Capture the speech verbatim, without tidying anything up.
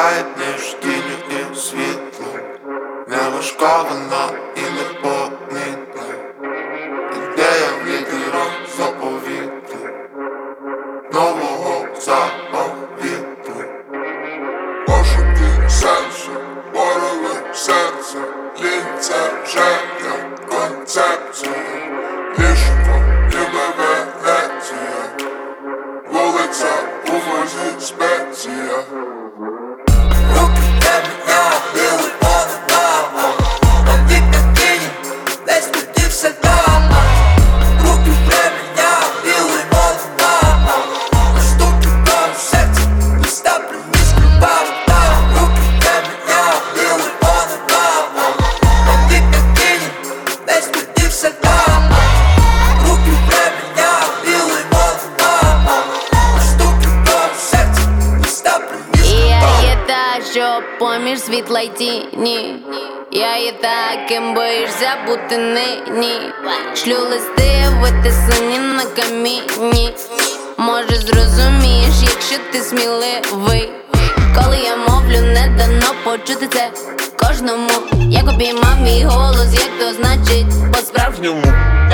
сяє між тінню і світлом, не важкована і непомітна. Ідея в літерах заповіту, нового заповіту. Пошуки сенсу, пориви серця, лінь це вже як концепція. Ліжко, ніби Венеція, вулиця у возі спеція. Руки темня, білий панорама, на вікна тіні, десь тоді все дома. Руки темня, білий панорама, на стуки до серця, листа приніс крупав там. Руки темня, білий панорама, на вікна тіні, десь тоді все дома. Руки темня, білий панорама, на стуки до серця, листа приніс крупав. Я є та, що поміж світла й тіні. Я є та, ким боїшся бути нині. Шлю листи, витисані на камінні. Може зрозумієш, якщо ти сміливий. Коли я мовлю, не дано почути це кожному. Як обіймав мій голос, як то значить по-справжньому.